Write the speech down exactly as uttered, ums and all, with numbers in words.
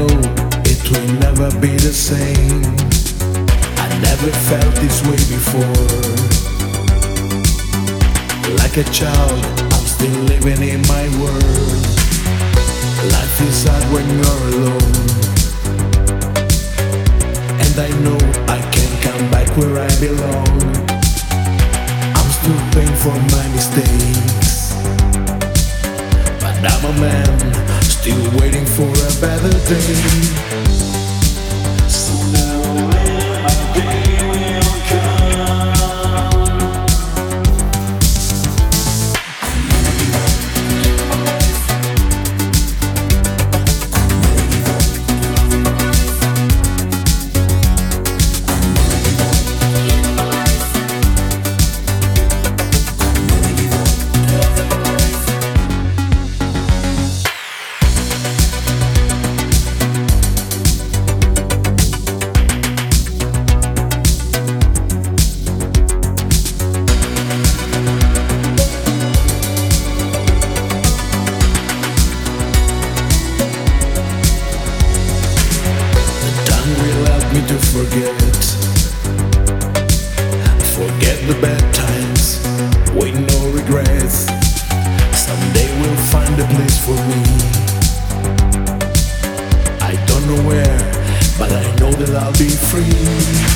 know it will never be the same. I never felt this way before. Like a child, I'm still living in my world. Life is hard when you're alone, and I know I can't come back where I belong. I'm still paying for my mistakes, but I'm a man, still waiting for a better day. Sooner a day will come. To forget, forget the bad times with no regrets. Someday we'll find a place for me. I don't know where, but I know that I'll be free.